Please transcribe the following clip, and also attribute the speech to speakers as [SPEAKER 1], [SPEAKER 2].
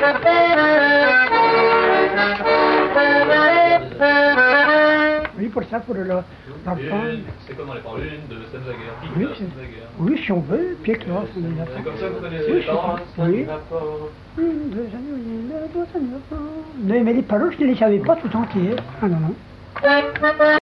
[SPEAKER 1] Oui, pour ça, pour le
[SPEAKER 2] c'est comment les paroles de Steinwager?
[SPEAKER 1] Oui, si on veut, Pierre Claus.
[SPEAKER 2] C'est comme ça que vous connaissez les paroles?
[SPEAKER 1] Oui. Mais les paroles, je ne les savais pas tout entières. Ah non, non.